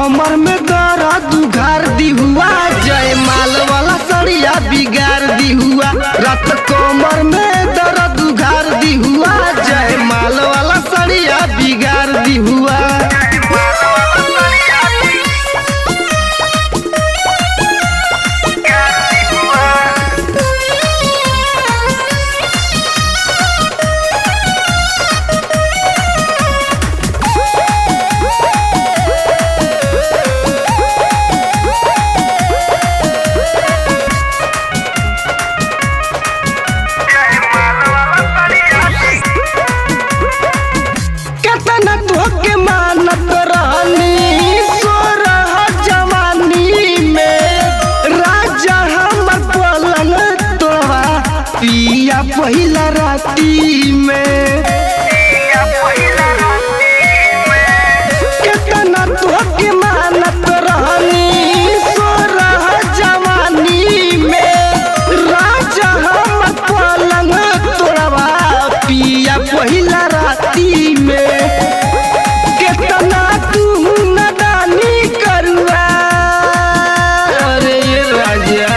कमर में दर्द उघार दी हुआ, जय माल वाला सड़िया बिगाड़ दी हुआ। रात कमर में दर्द उघार दी हुआ, जय माल वाला सड़िया बिगाड़ दी हुआ। पिया पहिला राती में कितना तोहके मानत रहनी, सोरह जवानी में राजा हम पलंग तोड़वा। पिया पहिला राती में कितना तू नदानी करुआ, अरे राजा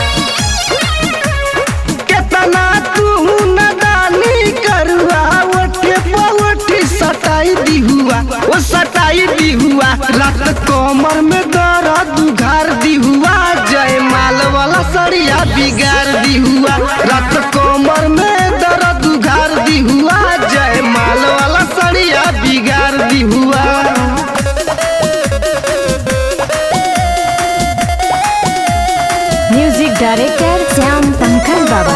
वो सटाई दी हुआ। रात कमर में दर्द उघार दी हुआ, जय माल वाला सड़िया बिगाड़ दी हुआ। रात कमर में दर्द उघार दी हुआ, जय माल वाला सड़िया बिगाड़ दी हुआ। म्यूजिक डायरेक्टर श्याम पंकज बाबा।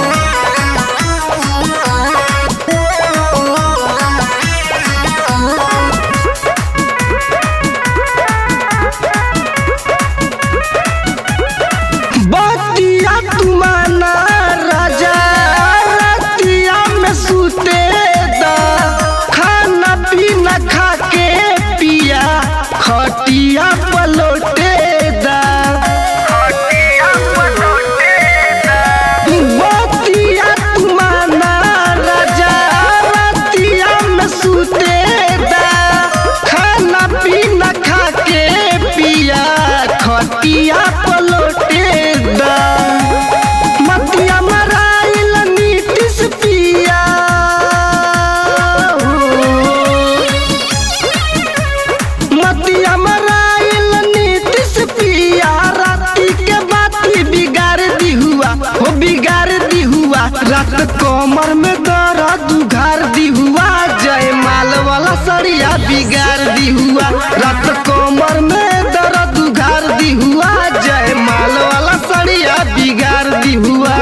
खटिया पलोटे दा बतिया तुमाना राजा, रतिया में सुते दा। खाना पीना खा के पिया खटिया पलोटे दा। मतिया मराइल नीतिश पिया, मतिया मराइल नीतिश पिया। राती के बाती बिगाड़ दी हुआ, हो बिगाड़ दी हुआ। रात कमर में दर्द उघार दी हुआ, जय माल वाला सड़िया बिगाड़ दी हुआ। रात कमर में दर्द उघार दी हुआ, जय माल वाला सड़िया बिगाड़ दी हुआ।